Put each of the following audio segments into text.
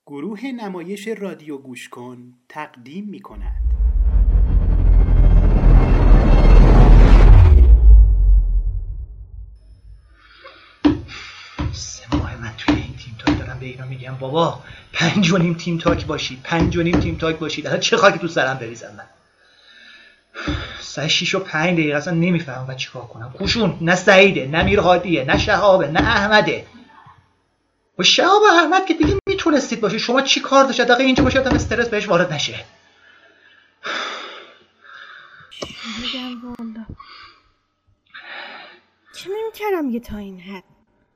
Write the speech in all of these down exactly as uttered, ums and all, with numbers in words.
گروه نمایش رادیو گوش کن تقدیم می کند. سه ماه من توی این تیم تاک دارم به اینا میگم بابا پنج و نیم تیم تاک باشید پنج و نیم تیم تاک باشید الان چه خاکی تو سرم بریزم من سه شیش و پنج دقیقه اصلا نمیفهمم باید چیکار کنم. کوشون نه سعیده نه میرهادیه نه شهابه نه احمده. و شهاب و احمد که دیگه میتونستید باشید، شما چی کار داشت دقیقه اینجا باشه آدم استرس بهش وارد نشه. میگم والا چه نمیکردم یه تا این حد.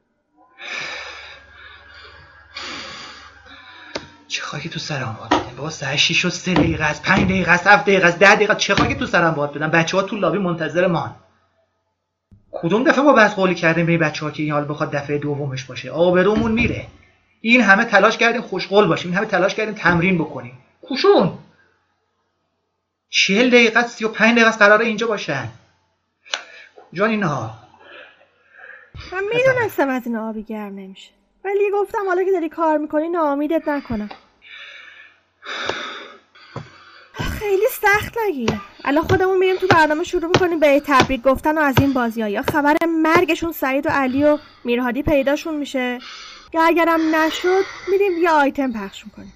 چه خاکی تو سرم باد بدن بابا ساعت شیش و سه دقیقه است، پنج دقیقه است، هفت دقیقه است، ده دقیقه. چه خاکی تو سرم باد بدن. بچه ها تو لابی منتظر مان. کدوم دفعه ما بس قولی کردیم به این بچه ها که این حال بخواد دفعه دومش باشه؟ آبرومون میره. این همه تلاش کردیم خوشقول باشیم، این همه تلاش کردیم تمرین بکنیم. کوشون چهل دقیقه سی و پنج دقیقه قراره اینجا باشن. کجا اینا؟ من میدونستم از این آبی گرم نمیشه، ولی گفتم حالا که داری کار میکنی ناامیدت نکنم. خیلی سخت نگیر. الان خودمون میریم تو برنامه شروع میکنیم به تبریک گفتن و از این بازی‌ها. یا خبر مرگشون سعید و علی و میرهادی پیداشون میشه، یا اگرم نشد میریم یه آیتم پخش میکنیم.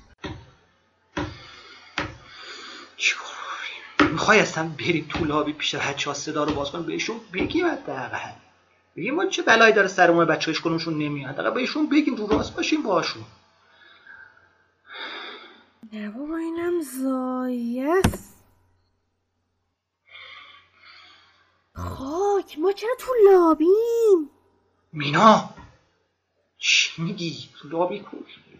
چیکار کنیم؟ میخوای اصلا بریم تو لابی پیش بچه‌ها صدا رو باز کنیم بهشون بگیم حداقل بگیم ما چه بلایی داره سرمون بچه‌هاش کنونشون نمیاد، حداقل بهشون بگیم رو راست باشیم باشون. نه بابا اینم زایست. خاک ما چرا تو لابیم؟ مینا چی میگی؟ تو لابی کن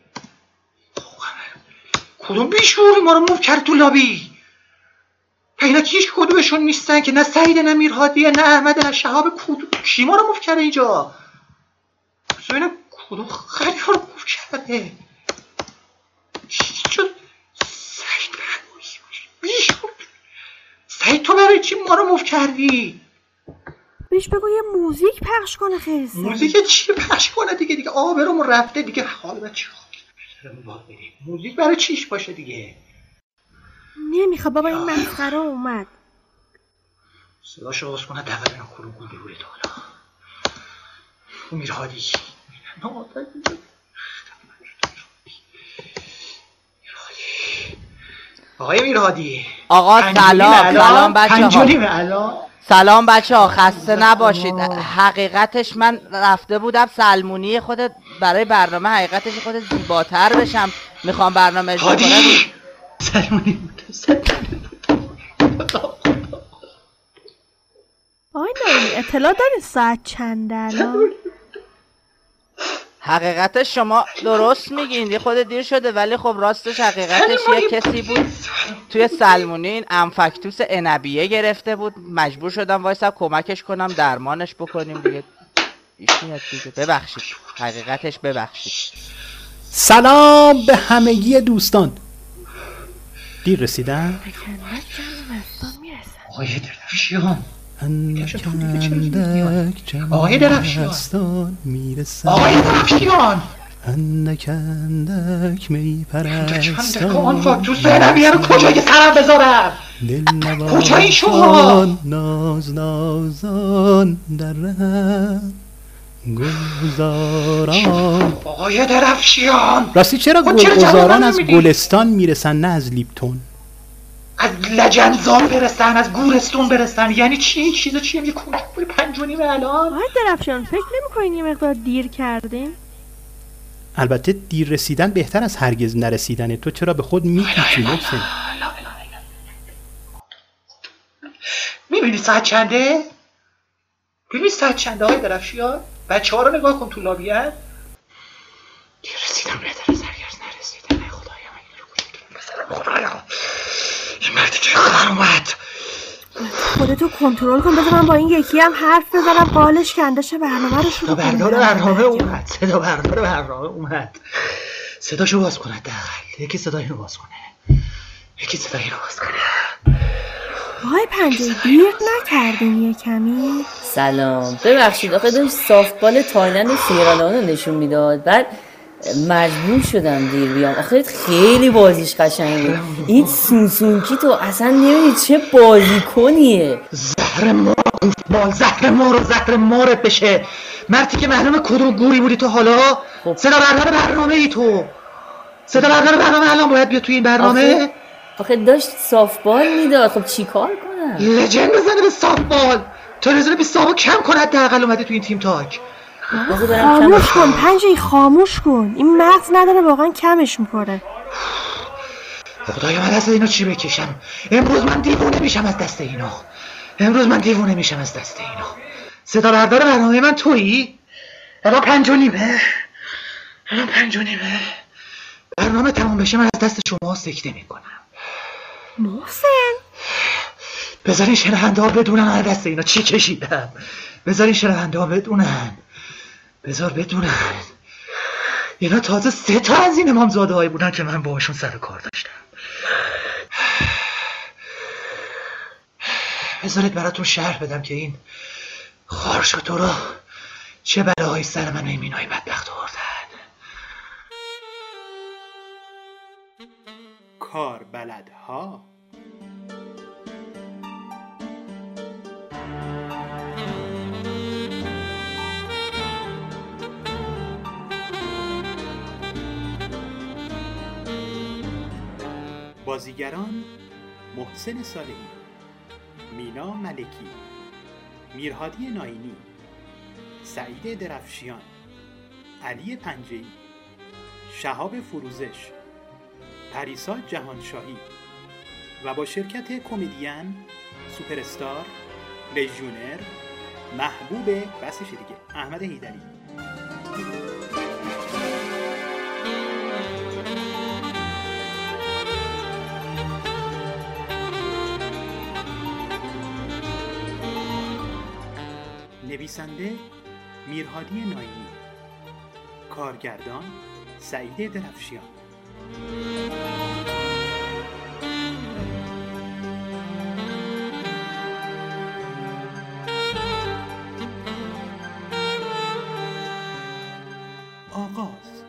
کدوم بیشوری ما رو موف کرد تو لابی؟ اینا کیش کدومشون نیستن که نه سعید نه میرهادیه نه احمد نه شهاب. کدوم کی ما رو موف کرده اینجا؟ ببینم کدوم خری ها رو موف کرده؟ چی شد؟ سعید بیشور سعید تو برای چی ما رو موف کردی؟ بهش بگو یه موزیک پخش کنه. خیلی موزیک چی پخش کنه دیگه؟ دیگه آبرومون رفته دیگه. حالا بعد چی موزیک برای چیش باشه دیگه؟ نمیخواد بابا این مسخره اومد. صداشو باز کنه دقیقه بینم کلو گوله گوله دالا میرهادی آقای میرهادی. آقا سلام سلام بچه ها. سلام بچه ها خسته نباشید. حقیقتش من رفته بودم سلمونی خودت برای برنامه، حقیقتش خودت زیباتر بشم میخوام برنامه اجرا کنم. سلمونی آی داری اطلاع داری ساعت چنده الان؟ حقیقتش شما درست میگین یه خود دیر شده، ولی خب راستش حقیقتش یه کسی بود توی سلمونی این انفکتوس عنبیه گرفته بود، مجبور شدم وایسم کمکش کنم درمانش بکنیم دیگه. ایشون دیگه ببخشید، حقیقتش ببخشید. سلام به همگی دوستان. دیر رسیدن؟ آقای درفشیان اندک آقای درفشیان میرسن آقای درفشیان اندک اندک می پرستان آن فاکتوس عنبیه رو کجای سرم بذارم؟ دل کجایی شما؟ ناز نازان در ره گلزاران. آقای درفشیان راستی چرا گلزاران از گلستان میرسن نه از لیپتون؟ از لجنزار برسن، از گورستون برسن. یعنی چی این چیزا؟ چیه میگه کونش پول پنج و نیمه الان؟ آقای درفشان فکر نمی‌کنین یه مقدار دیر کردیم؟ البته دیر رسیدن بهتر از هرگز نرسیدنه. تو چرا به خود میپیچی محسن؟ میبینی ساعت چنده؟ ببینی ساعت چنده آقای درفشیان؟ بچه ها رو نگاه کن تو لابیه. دیر رسیدم بهتر از هرگز نرسیدن. ای خدایا من این رو کجا بزنم؟ خدایا این مردی که خواهر اومد. خودتو کنترل کن. بذار من با این یکی هم حرف بزنم قالش کنده شه برنامه رو شروع کنیم. صدا بردار برنامه اومد. صدا بردار برنامه اومد. صداشو باز کن حداقل. یکی صدای رو باز کنه. یکی صدای رو باز کنه. آقای پنجه دیر نکردین یه کمی؟ سلام ببخشید آخه داشت سافتبال تایلند و سیرالئون رو نشون میداد، بعد مجبور شدم دیر بیام. آخه خیلی بازیش قشنگه. این سونسونکی تو اصلا نمیدی چه بازیکنیه. زهر مار گوفبال، زهر مار و زهر مارت بشه. مردی که معلومه کدوم گوری بودی تو حالا. خب. صدا بردار برنامه ای تو. صدا بردار برنامه الان باید بیاد تو این برنامه. آخه, آخه داشت صافبال میداد. خب چی کار کنم؟ لجند بزنه به صافبال. تلویزیون بیست صافو کم کن، حداقل اومده تو این تیم تاک. خاموش کن پنجه، خاموش کن. این مغز نداره واقعا کمش میکنه. خدایا من از اینا چی بکشم؟ امروز من دیوونه میشم از دست اینا. امروز من دیوونه میشم از دست اینا. صدا بردار برنامه من تویی؟ الان پنج و نیمه. الان پنج و نیمه. برنامه تمام بشه من از دست شما سکته میکنم. محسن بذارین شنونده ها بدونن از دست اینا چی کشیدم. بذارین شنونده ها بدونن. بذار بدونن اینا تازه سه تا از این امامزاده هایی بودن که من باهاشون سر کار داشتم. بذارید براتون شرح بدم که این خارشاتو رو چه بلاهایی سر من و این مینای بدبخت آوردن. کاربلدها بازیگران: محسن صالحی، مینا ملکی، میرهادی ناینی، سعید درفشیان، علی پنجه‌ای، شهاب فروزش، پریسا جهانشاهی و با شرکت کمدین، سوپر استار، لژیونر، محبوب بسش دیگه احمد حیدری. نویسنده میرهادی ناینی، کارگردان سعید درفشیان. آغاز.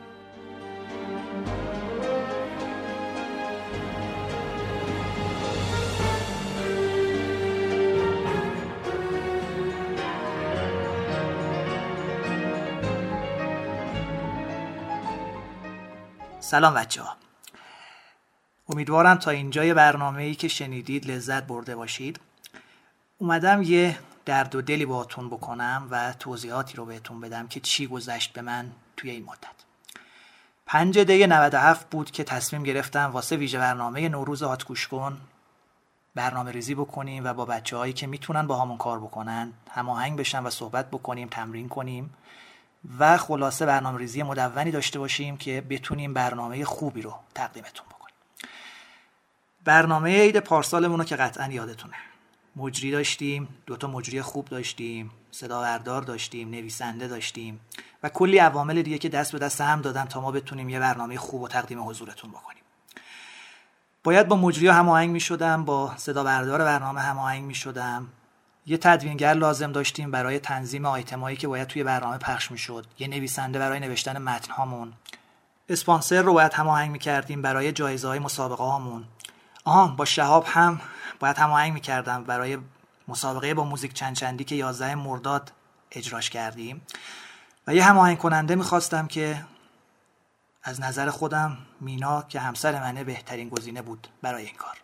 سلام بچه ها، امیدوارم تا اینجای برنامه‌ای که شنیدید لذت برده باشید. اومدم یه درد و دلی باهاتون بکنم و توضیحاتی رو بهتون بدم که چی گذشت به من توی این مدت. پنج دی نود و هفت بود که تصمیم گرفتم واسه ویژه برنامه نوروز هات گوش کن برنامه ریزی بکنیم و با بچه هایی که میتونن با همون کار بکنن هماهنگ بشن و صحبت بکنیم، تمرین کنیم و خلاصه برنامه ریزی مدونی داشته باشیم که بتونیم برنامه خوبی رو تقدیمتون بکنیم. برنامه عید پارسالمون رو که قطعا یادتونه، مجری داشتیم، دوتا مجری خوب داشتیم، صدا بردار داشتیم، نویسنده داشتیم و کلی عوامل دیگه که دست به دست هم دادن تا ما بتونیم یه برنامه خوب و تقدیم حضورتون بکنیم. باید با مجری هماهنگ می‌شدم، با صدا بردار برنامه هماهنگ می‌شدم، یه تدوینگر لازم داشتیم برای تنظیم آیتمایی که باید توی برنامه پخش میشد، یه نویسنده برای نوشتن متن هامون، اسپانسر رو باید هماهنگ میکردیم برای جایزه های مسابقه هامون. آها، با شهاب هم باید هماهنگ میکردم برای مسابقه با موزیک چند چندی که یازده مرداد اجراش کردیم و یه هماهنگ کننده میخواستم که از نظر خودم مینا که همسر منه بهترین گزینه بود برای این کار.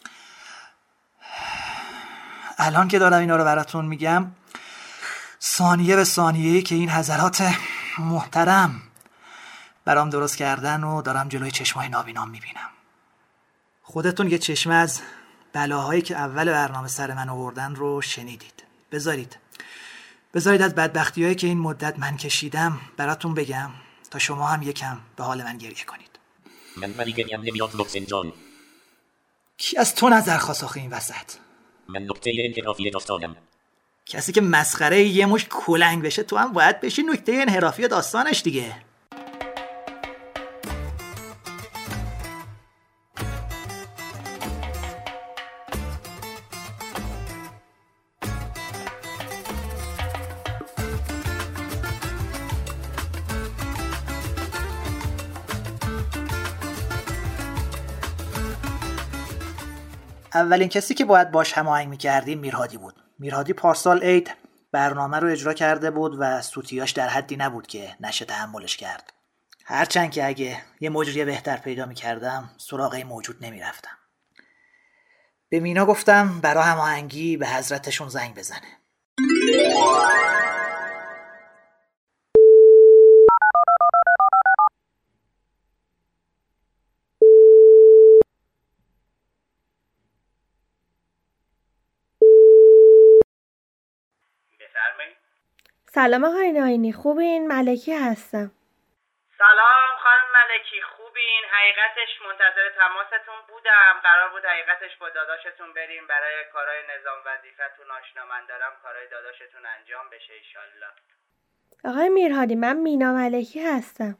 الان که دارم اینا رو براتون میگم، ثانیه به ثانیه‌ای که این حضرات محترم برام درست کردن و دارم جلوی چشمای نابینام میبینم. خودتون یه چشمه از بلاهایی که اول برنامه سر من آوردن رو شنیدید. بذارید بذارید از بدبختی‌هایی که این مدت من کشیدم براتون بگم تا شما هم یکم به حال من گریه کنید. من ملیگم نمیاد محسن جان. کی از تو نظر خواست آخه این وسط؟ من نکته انحرافی داستانم. کسی که مسخره یه مش کلنگ بشه تو هم باید بشی نکته انحرافی داستانش دیگه. اولین کسی که باید باش هماهنگ می‌کردیم میرهادی بود. میرهادی پارسال عید برنامه رو اجرا کرده بود و سوتیاش در حدی نبود که نشه تحملش کرد. هرچند که اگه یه مجری بهتر پیدا می‌کردم سراغ این موجود نمی‌رفتم. به مینا گفتم برای هماهنگی به حضرتشون زنگ بزنه. سلام آقای ناینی، خوبین؟ ملکی هستم. سلام خانم ملکی، خوبین؟ حقیقتش منتظر تماستون بودم. قرار بود حقیقتش با داداشتون بریم برای کارهای نظام وظیفتون آشنا من دارم کارهای داداشتون انجام بشه ایشالله. آقای میرهادی، من مینا ملکی هستم.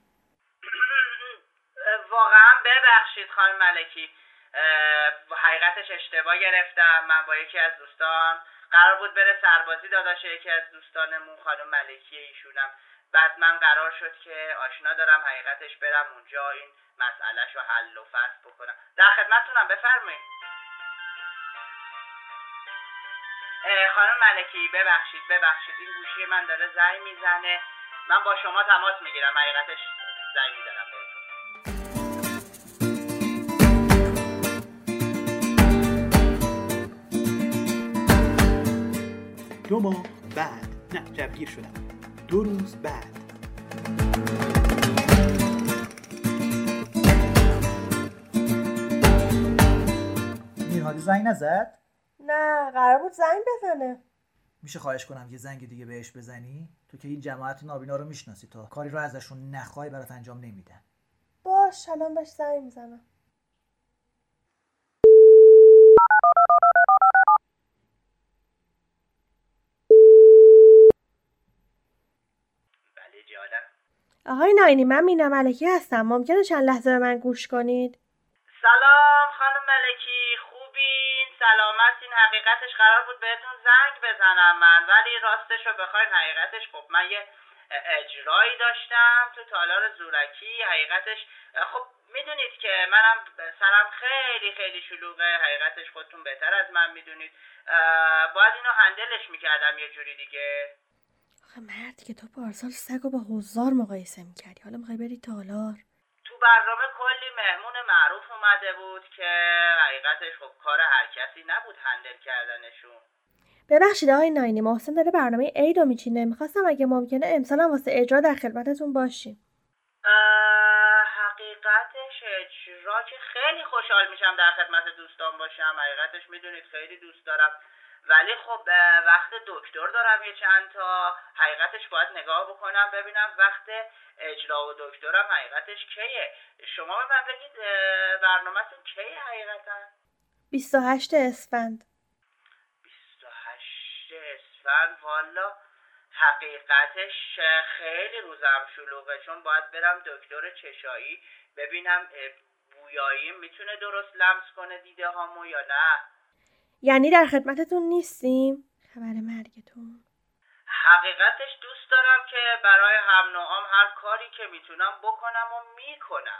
واقعا ببخشید خانم ملکی، حقیقتش اشتباه گرفتم. من با یکی از دوستان قرار بود بره سربازی، داداش یکی از دوستانمون خانم ملکی ایشونم. بعد من قرار شد که آشنا دارم حقیقتش برم اونجا این مسئلهشو حل و فصل بکنم. در خدمتتونم، بفرمایید. خانم ملکی ببخشید ببخشید این گوشی من داره زنگ میزنه. من با شما تماس میگیرم، حقیقتش زنگ میزنم بهتون. دو ماه بعد، نه جوگیر شدم، دو روز بعد. میرهادی زنگ نزد؟ نه، قرار بود زنگ بزنه. میشه خواهش کنم یه زنگ دیگه بهش بزنی؟ تو که این جماعت نابینا رو میشناسی، تا کاری رو ازشون نخوای برات انجام نمیدن. باش، الان بهش زنگ میزنم. آقای ناینی، من مینا ملکی هستم. ممکنه چند لحظه به من گوش کنید؟ سلام خانم ملکی، خوبین؟ سلامتین؟ حقیقتش قرار بود بهتون زنگ بزنم من، ولی راستش رو بخواین حقیقتش خب من یه اجرایی داشتم تو تالار زورکی. حقیقتش خب میدونید که منم سرم خیلی خیلی شلوغه، حقیقتش خودتون بهتر از من میدونید. باید اینو هندلش میکردم یه جوری دیگه. آخه مردی که تو پارسال سگو با حضار مقایسه میکردی، حالا میخوای بری تالار؟ تو برنامه کلی مهمون معروف اومده بود که حقیقتش خب کار هر کسی نبود هندل کردنشون. ببخشید آقای ناینی، محسن داره برنامه عید رو میچینه. میخواستم اگه ممکنه امسالم واسه اجرا در خدمتتون باشیم. حقیقتش اجرا که خیلی خوشحال میشم در خدمت دوستان باشم، حقیقتش میدونید خیلی دوست دارم، ولی خب وقت دکتر دارم یه چند تا، حقیقتش باید نگاه بکنم ببینم وقت اجرا و دکترم حقیقتش کیه. شما به من بگید برنامه‌تون کیه حقیقتا؟ بیست و هشتم اسفند. بیست و هشتم اسفند. والا حقیقتش خیلی روزم شلوغه، چون باید برم دکتر چشایی ببینم بویایی میتونه درست لمس کنه دیده هامو یا نه. یعنی در خدمتتون نیستیم؟ خبر مرگتون. حقیقتش دوست دارم که برای هم نوعام هر کاری که میتونم بکنم و میکنم.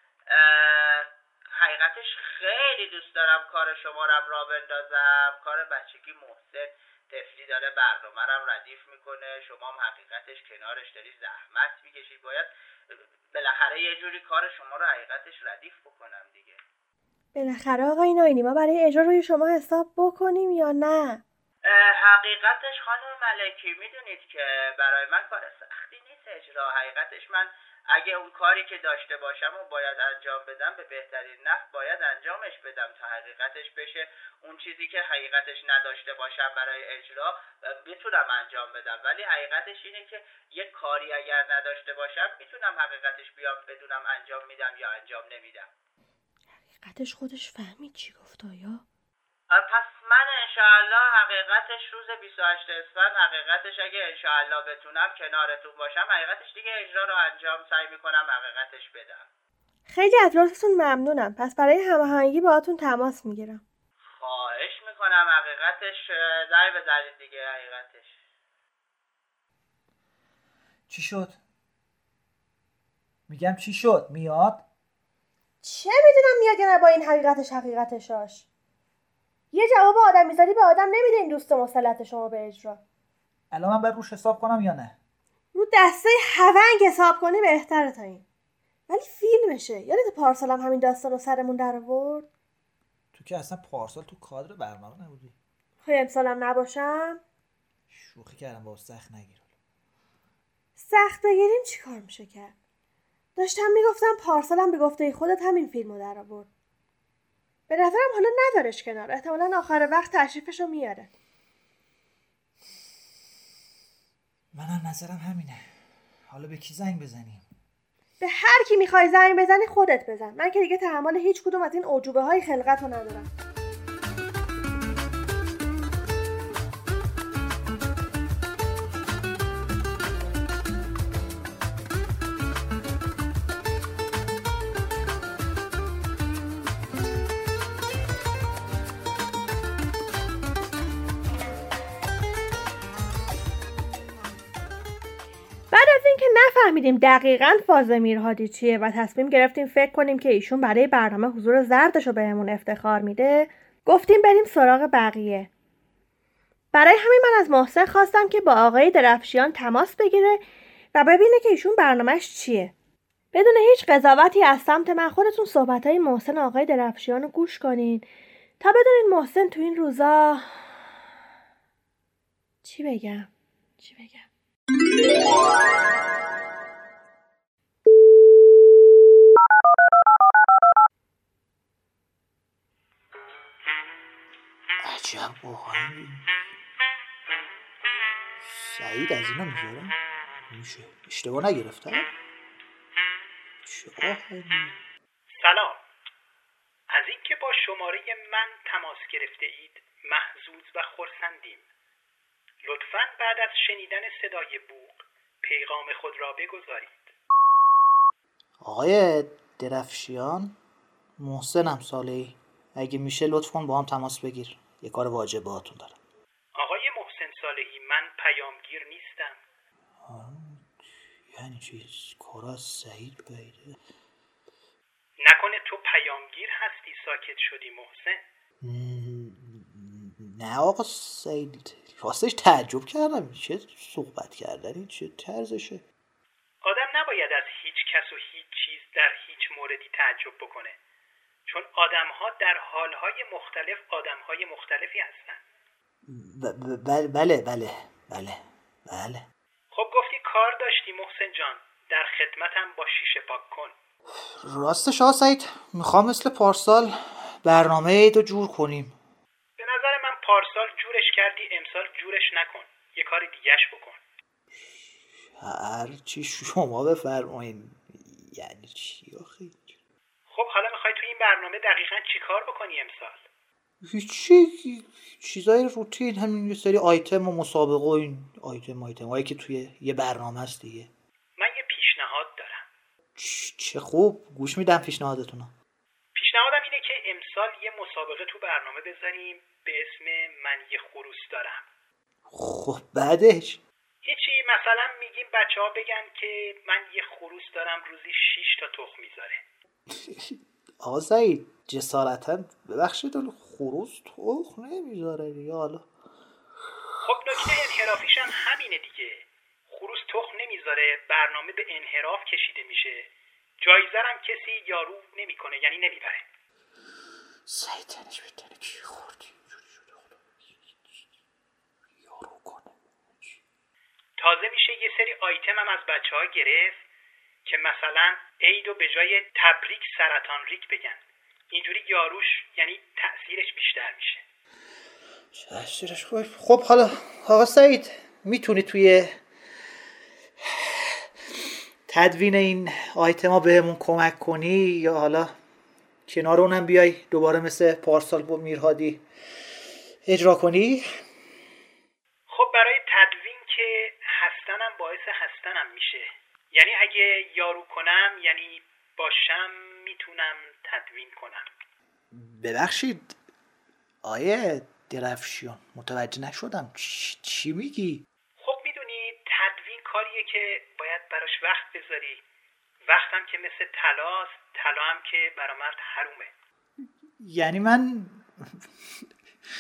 حقیقتش خیلی دوست دارم کار شما رو راه بندازم. کار بچگی محسن طفلی داره برنامه رو ردیف میکنه، شما هم حقیقتش کنارش داری زحمت میکشید. باید بالاخره یه جوری کار شما رو حقیقتش ردیف بکنم دیگه. بالاخره آقای ناینی، ما برای اجرا روی شما حساب بکنیم یا نه؟ حقیقتش خانم ملکی میدونید که برای من کار سختی نیست اجرا. حقیقتش من اگه اون کاری که داشته باشم و باید انجام بدم به بهترین نحو باید انجامش بدم تا حقیقتش بشه اون چیزی که حقیقتش نداشته باشم برای اجرا بتونم انجام بدم. ولی حقیقتش اینه که یک کاری اگر نداشته باشم میتونم حقیقتش بیام بدونم انجام میدم یا انجام نمیدم. حقیقتش خودش فهمید چی گفت آیا؟ پس من انشاءالله حقیقتش روز بیست و هشتم اسفند حقیقتش اگه انشاءالله بتونم کنارتون باشم حقیقتش دیگه اجرا رو انجام سعی میکنم حقیقتش بدم. خیلی از لطفتون ممنونم. پس برای هماهنگی باهاتون تماس میگیرم. خواهش میکنم حقیقتش زنگ بزنید دیگه. حقیقتش چی شد؟ میگم چی شد؟ میاد؟ چه میدونم میاد یا نه با این حقیقتش حقیقتشاش. یه جواب آدمیزادی به آدم نمیده این دوست مسلط شما به اجرا. الان من باید روش حساب کنم یا نه؟ رو دسته هونگ حساب کنی بهتره تا این. ولی فیلمشه. یادت پارسال هم همین داستان رو سرمون در آورد؟ تو که اصلا پارسال تو کادر برنامه نبودی. خب امسالم نباشم؟ شوخی کردم، با سخت نگیر. سخت بگیریم چی کار میشه کرد؟ داشتم میگفتم پارسالم به گفته خودت همین فیلمو در آورد. به نظرم حالا ندارش کنار. احتمالاً آخر وقت تشریفشو میاره. منم نظرم همینه. حالا به کی زنگ بزنیم؟ به هر کی میخوای زنگ بزنی خودت بزن. من که دیگه تحمل هیچ کدوم از این اعجوبه های خلقت رو ندارم. بعد از اینکه نفهمیدیم دقیقاً فاز میرهادی چیه و تصمیم گرفتیم فکر کنیم که ایشون برای برنامه حضور زردشو بهمون افتخار میده، گفتیم بریم سراغ بقیه. برای همین من از محسن خواستم که با آقای درفشیان تماس بگیره و ببینه که ایشون برنامهش چیه. بدون هیچ قضاوتی از سمت من خودتون صحبتهای محسن آقای درفشیان رو گوش کنین تا بدونین محسن تو این روزا چی بگم؟ چی بگم؟ عجب آهنگی. سعید از اینا میذاره؟ میشه اشتباه نگرفتم؟ چه آهنگی؟ سلام. از اینکه با شماره من تماس گرفته اید محظوظ و خرسندیم. لطفاً بعد از شنیدن صدای بوق پیغام خود را بگذارید. آقای درفشیان، محسنم صالحی. اگه میشه لطف کن با هم تماس بگیر. یه کار واجب باهاتون دارم. آقای محسن صالحی، من پیامگیر نیستم. آه، یعنی چی؟ کارا از سعید بیده؟ نکنه تو پیامگیر هستی ساکت شدی محسن؟ نه آقا سعید، راستش تعجب کردم. چه صحبت کردنی، چه طرزشه. آدم نباید از هیچ کس و هیچ چیز در هیچ موردی تعجب بکنه، چون آدم‌ها در حال‌های مختلف آدم‌های مختلفی هستن. ب- ب- بله بله بله بله. خب گفتی کار داشتی محسن جان، در خدمتم با شیشه پاک کن. راستش آقا سعید، میخوام مثل پارسال برنامه عیدو جور کنیم. به نظر من پارسال جورش کردی، امسال جورش نکن، یه کار دیگه‌اش بکن. هر چی شما بفرمایین. یعنی چی آخه؟ خب حالا میخوای تو این برنامه دقیقاً چی کار بکنی امسال؟ هیچی، چیزای روتین، همین یه سری آیتم و مسابقه و این آیتم آیتم هایی که توی یه برنامه هست دیگه. من یه پیشنهاد دارم. چه خوب، گوش میدم پیشنهادتونو. پیشنهادم اینه که امسال یه مسابقه تو برنامه بذاریم به اسم من یه خروس دارم. خب بعدش؟ هیچی، مثلا میگیم بچه ها بگن که من یه خروس دارم روزی شیش تا تخم میذاره. آقا سعید جسارتا ببخشید ولی خروس تخم نمیذاره دیگه. حالا خب نکته انحرافیش هم همینه دیگه. خروس تخم نمیذاره، برنامه به انحراف کشیده میشه، جایزه هم کسی یارو نمیکنه، یعنی نمیبره. سعید تنش بهتره کی خوردی اینجوری شده خدا یارو کنه. تازه میشه یه سری آیتم هم از بچه ها گرفت که مثلا عیدو به جای تبریک سرطان ریک بگن. اینجوری یاروش یعنی تأثیرش بیشتر میشه. تأثیرش خوب. خب حالا آقا سعید میتونی توی تدوین این آیتما بهمون کمک کنی یا حالا کنار اونم بیای دوباره مثل پارسال با میرهادی اجرا کنی؟ خب برای تدوین که هستنم باعث هستنم میشه، یعنی اگه یارو کنم یعنی باشم میتونم تدوین کنم. ببخشید آیه درفشیان متوجه نشدم چی, چی میگی؟ خب میدونی تدوین کاریه که باید براش وقت بذاری. وقتم که مثل طلاست، طلا هم که برا مرد حرومه. یعنی من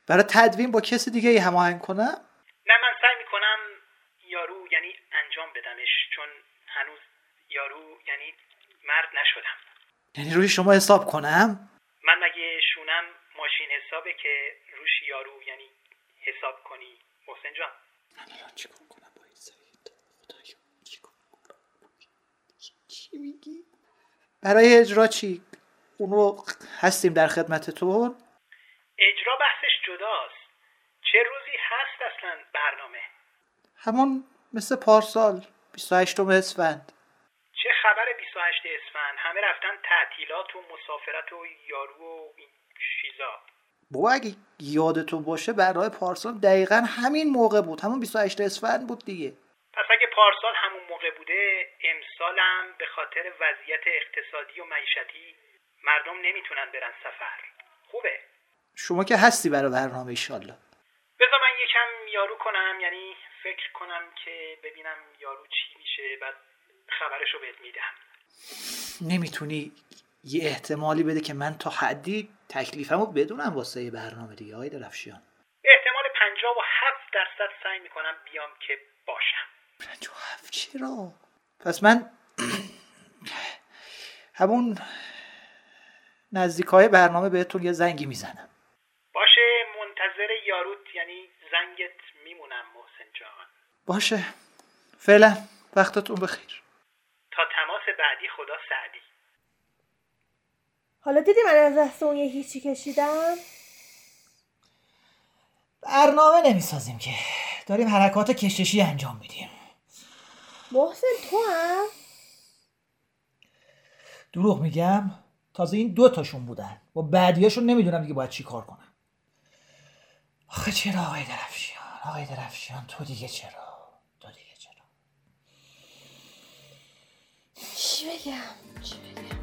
برای تدوین با کسی دیگه ای هماهنگ کنم؟ نه، من سعی میکنم یارو یعنی انجام بدمش، چون هنوز یارو یعنی مرد نشدم. یعنی روی شما حساب کنم؟ من مگه شونم ماشین حسابه که روش یارو یعنی حساب کنی محسن جان؟ من الان چیکار کنم با این سعید؟ خدایا چیکار کنم؟ چی میگی؟ برای اجرا چی؟ اونو هستیم در خدمتتون؟ اجرا بحثش جداست. چه روزی هست اصلا برنامه؟ همون مثل پارسال بیست و هشتم اسفند. چه خبر بیست و هشتم اسفند؟ همه رفتن تعطیلات و مسافرت و یارو و این چیزا. بابا اگه یادتون باشه برنامه پارسال دقیقا همین موقع بود، همون بیست و هشتم اسفند بود دیگه. پس اگه پارسال همون موقع بوده، امسالم به خاطر وضعیت اقتصادی و معیشتی مردم نمیتونن برن سفر. خوبه؟ شما که هستی برای برنامه ایشالله. بذار من یکم یارو کنم، یعنی فکر کنم که ببینم یارو چی میشه، بعد خبرشو بهت میدم. نمیتونی یه احتمالی بده که من تا حدی تکلیفمو بدونم واسه برنامه دیگه آقای درفشیان؟ احتمال پنجاه و هفت درصد سعی میکنم بیام که باشم. پنجاه و هفت چرا؟ پس من همون نزدیکای برنامه بهتون یه زنگی میزنم. باشه، منتظر یاروت یعنی زنگت میمونم محسن جان. باشه، فعلا وقتتون بخیر. تا تماس بعدی، خدا سعدی. حالا دیدی من از دست اون یه هیچی کشیدم؟ برنامه نمیسازیم که، داریم حرکات کششی انجام میدیم. محسن تو هم؟ دروغ میگم؟ تازه این دو تاشون بودن، با بعدیاشون نمیدونم دیگه باید چی کار کنم. آخه چرا آقای درفشیان؟ آقای درفشیان تو دیگه چرا؟ تو دیگه چرا؟ چی بگم؟ چی بگم؟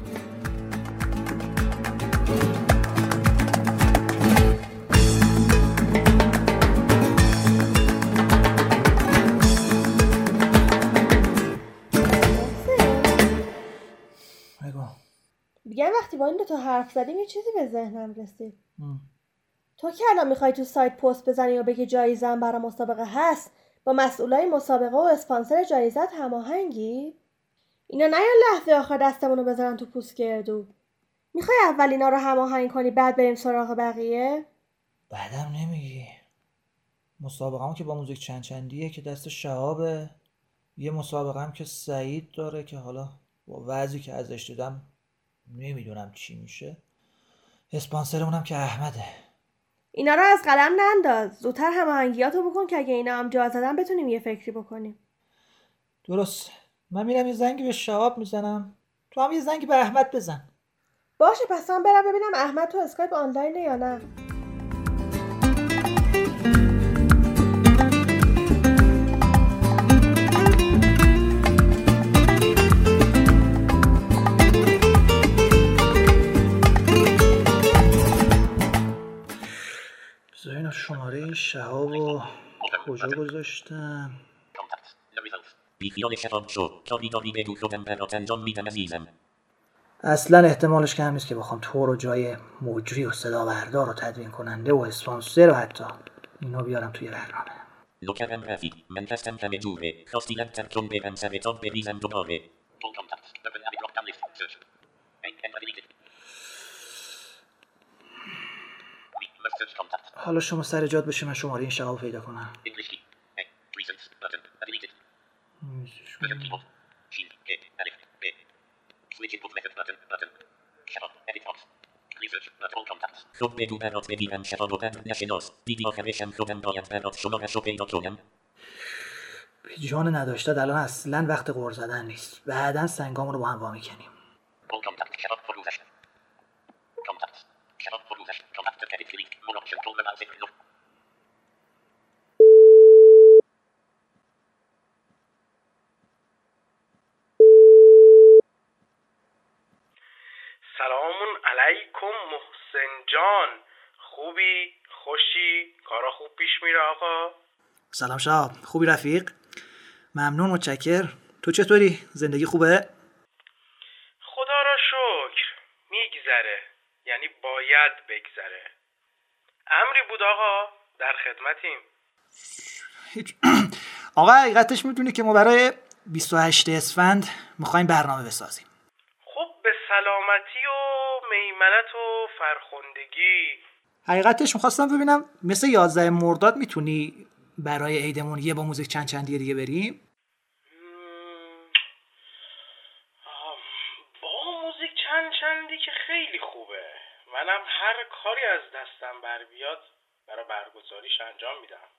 میگم وقتی با این دوتا حرف زدیم یه چیزی به ذهنم رسید. ام. تو که الان میخوای تو سایت پست بزنی و بگی جایزه‌ام برای مسابقه هست، با مسئولای مسابقه و اسپانسر جایزت هماهنگی؟ اینا نه یا لحظه آخر دستمونو بذارن تو پوست گردو. میخوای اول اینا رو هماهنگ کنی بعد بریم سراغ بقیه؟ بعدم نمیگی. مسابقه هم که با موزیک چند چندیه که دست شهابه. یه مسابقه هم که سعید داره که حالا با وضعی که ازش دیدم نمیدونم چی میشه. اسپانسرمونم که احمده. اینا رو از قلم ننداز، زودتر هماهنگیاتو بکن که اگه اینا هم جا زدن بتونیم یه فکری بکنیم. درست. من میرم یه زنگی به شهاب میزنم، تو هم یه زنگی به احمد بزن. باشه، پس من برم ببینم احمد تو اسکایپ آنلاینه یا نه. بذارین شماره شهاب رو کجا گذاشتم؟ بیخیال شهاب شو، تا بیداری بگو خودم برات انجام میدم عزیزم. اصلا احتمالش کم نیست که بخوام تو رو جای مجری و صدا بردار و تدوین کننده و اسپانسر و حتی اینو بیارم توی برنامه. نوکرم رفیق، من دستم همه جوره، خواستی لبتر کن برم سر تاب بریزم دوباره. حالا شما سر جات بشه من شماره این شهاب پیدا کنم. خب بگو برات بگیرم شهاب و قدر نشناس، دیدی آخرشم خودم باید برات شماره‌شو پیدا کنم. به جان نداشتد الان اصلا وقت غر زدن نیست، بعداً سنگامون رو با هم وامی کنیم. سلامون علیکم محسن جان، خوبی؟ خوشی؟ کارا خوب پیش میره آقا؟ سلام شهاب، خوبی رفیق؟ ممنون، متشکر. تو چطوری؟ زندگی خوبه؟ خدا را شکر، میگذره، یعنی باید بگذره. امری بود آقا، در خدمتیم. هیچ. آقا حقیقتش میدونی که ما برای بیست و هشت اسفند میخوایم برنامه بسازیم. خب به سلامتی و میمنت و فرخندگی. حقیقتش میخواستم ببینم مثل یازده مرداد میتونی برای عیدمون یه با موزیک چند چندی دیگه بریم؟ با موزیک چند چندی که خیلی خوبه. منم هر کاری از دستم بر بیاد برای برگزاریش انجام میدم.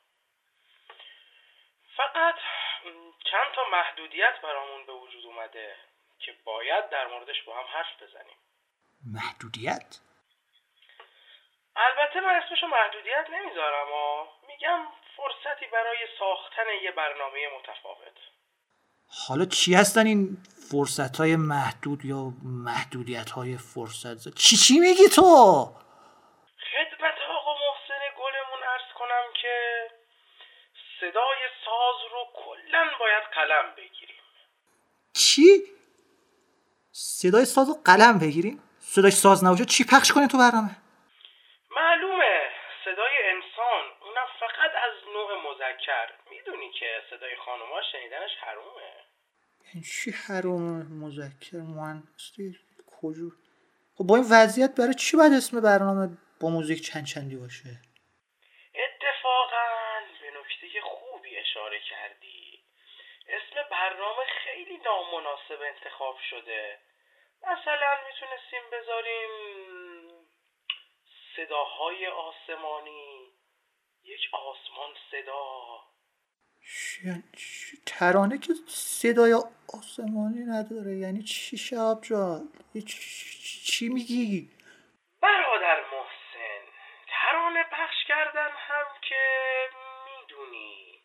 فقط چند تا محدودیت برامون به وجود اومده که باید در موردش با هم حرف بزنیم. محدودیت؟ البته من اسمشو محدودیت نمیذارم ها، میگم فرصتی برای ساختن یه برنامه متفاوت. حالا چی هستن این فرصت‌های محدود یا محدودیت‌های فرصت؟ چی چی میگی تو؟ خدمت آقا محسن گلمون عرض کنم که صدای ساز رو کلاً باید قلم بگیریم. چی؟ صدای ساز رو قلم بگیریم؟ صدای ساز نباشه چی پخش کنیم تو برنامه؟ معلومه صدای انسان، اونم فقط از نوع مذکر. میدونی که صدای خانوما شنیدنش حرومه. این چی حرومه؟ مذکر مؤنث کجور؟ خب با این وضعیت برای چی باید اسم برنامه با موزیک چند چندی باشه؟ اتفاقاً به نکته خوبی اشاره کردی. اسم برنامه خیلی نامناسب انتخاب شده. مثلا میتونستیم بذاریم صداهای آسمانی، یک آسمان صدا. چی ترانه که صدای آسمانی نداره یعنی چی شهاب جان؟ چی میگی؟ برادر محسن، ترانه پخش کردن هم که میدونی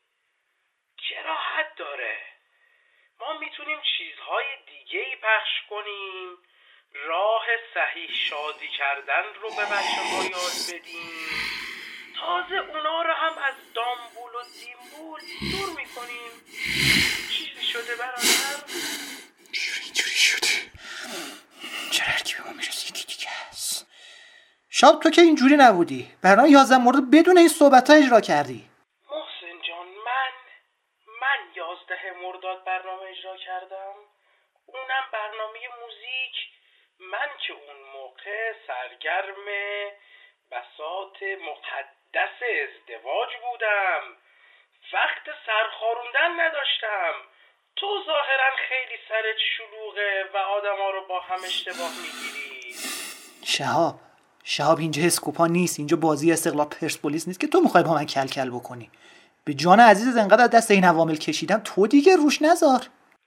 کراهت داره. ما میتونیم چیزهای دیگه‌ای پخش کنیم، راه صحیح شادی کردن رو به بچه‌ها یاد بدیم، تازه اونا رو هم از دامبول و دیمبول دور میکنیم. چیزی شده برادر؟ اینجوری شده. چرا هرکی به ما میرسه یکی دیگه هست؟ شاب تو که اینجوری نبودی، برنامه یازده مورد بدون این صحبت ها اجرا کردی. محسن جان، من من یازده مرداد برنامه اجرا کردم، اونم برنامه موزیک. من که اون موقع سرگرم بساط مقدس ازدواج بودم، وقت سرخاروندن نداشتم. تو ظاهرا خیلی سرت شلوغه و آدم ها رو با هم اشتباه میگیری. شهاب شهاب اینجا اسکوپا نیست، اینجا بازی استقلال پرسپولیس نیست که تو میخوای با من کل کل بکنی. به جان عزیز انقدر از دست این عوامل کشیدم، تو دیگه روش نذار.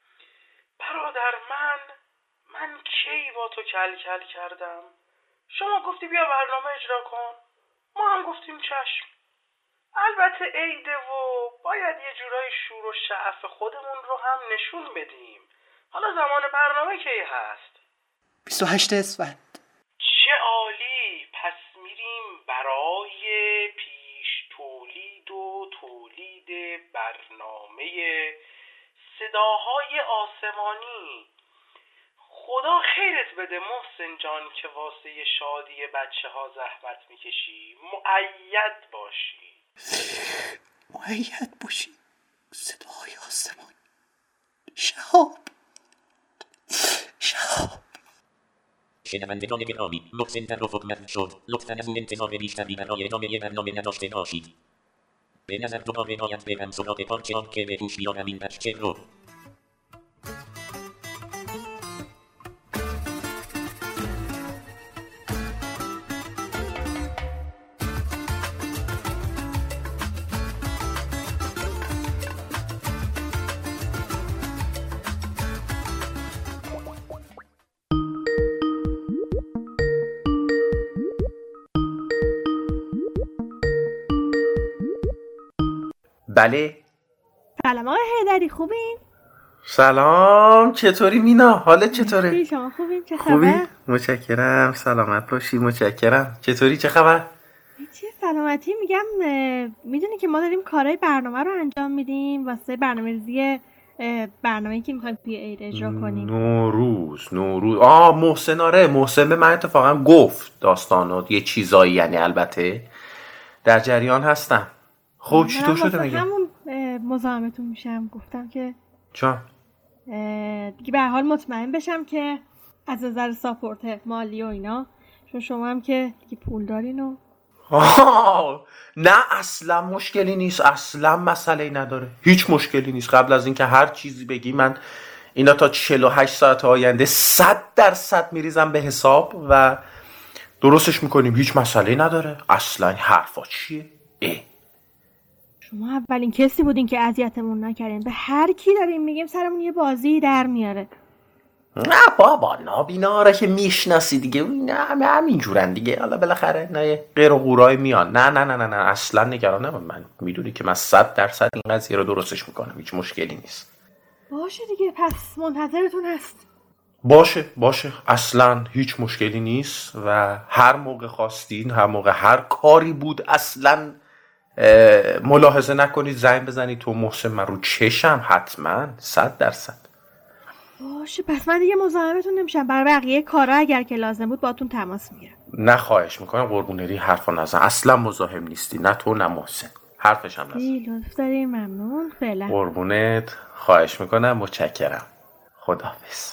برادر من من کی با تو کل کل کردم؟ شما گفتی بیا برنامه اجرا کن، ما هم گفتیم چشم. البته عیده و باید یه جورای شور و شعف خودمون رو هم نشون بدیم. حالا زمان برنامه کی هست؟ بیست و هشت اسفند. چه عالی. پس میریم برای پیش تولید و تولید برنامه صداهای آسمانی. خدا خیرت بده محسن جان که واسه شادی بچه ها زحمت میکشی. مؤید باشی. مؤید باشی. صداهای آسمان. شهاب شهاب شنوندگان گرامی، محسن در افق محو شد. لطفاً از این انتظار بیشتری برای ادامه برنامه نداشته باشید. به نظر دوباره باید برم سراغ پارچه آن که به گوش بیارم این بچه رو. بله. سلام آقای حیدری، خوبین؟ سلام، چطوری مینا؟ حالت چطوره؟ شما خوبین؟ چه خبر؟ خوبی؟ متشکرم، سلامت باشی. متشکرم. چطوری؟ چه خبر؟ چه سلامتی. میگم میدونی که ما داریم کارهای برنامه رو انجام میدیم واسه برنامه‌ریزی برنامه‌ای که میخوایم توی عید اجرا کنیم. نوروز نوروز آه محسن، آره محسن به من اتفاقا گفت داستانات یه چیزایی، یعنی البته در جریان هستم. خب چطور منم شده واسه میگه؟ همون اه، مزاحمتون میشم. گفتم که جان اه، دیگه به هر حال مطمئن بشم که از نظر ساپورت مالی و اینا، چون شما هم که دیگه پول دارین و آه، نه اصلا مشکلی نیست، اصلا مسئله نداره، هیچ مشکلی نیست. قبل از اینکه هر چیزی بگی من اینا تا چهل و هشت ساعت آینده صد درصد میریزم به حساب و درستش میکنیم. هیچ مسئله نداره اصلا. حرفا چیه؟ اه. شما اولین کسی بودین که اذیتمون نکردین. به هر کی داریم میگیم سرمون یه بازی در میاره. نه بابا، نابینا را که میشناسی دیگه، نه همین جورن دیگه. حالا بالاخره نه غیر و غورای میان. نه نه نه نه نه اصلا نگران نباش. من میدونی که من صد درصد این قضیه رو درستش میکنم، هیچ مشکلی نیست. باشه دیگه، پس منتظرتون هست. باشه باشه اصلا هیچ مشکلی نیست و هر موقع خواستین، هر موقع هر کاری بود اصلا ملاحظه نکنید، زنگ بزنید تو محسن، من رو چشم حتما صد درصد. باشه پس من دیگه مزاحمتون نمیشم. برای بقیه کارا اگر که لازم بود باتون تماس میگیرم. نه خواهش میکنم قربونری حرفا نزن، اصلا مزاحم نیستی، نه تو نه محسن، حرفش هم نزن. لطف داری، ممنون. فعلا قربونت، خواهش میکنم، متشکرم. خداحافظ.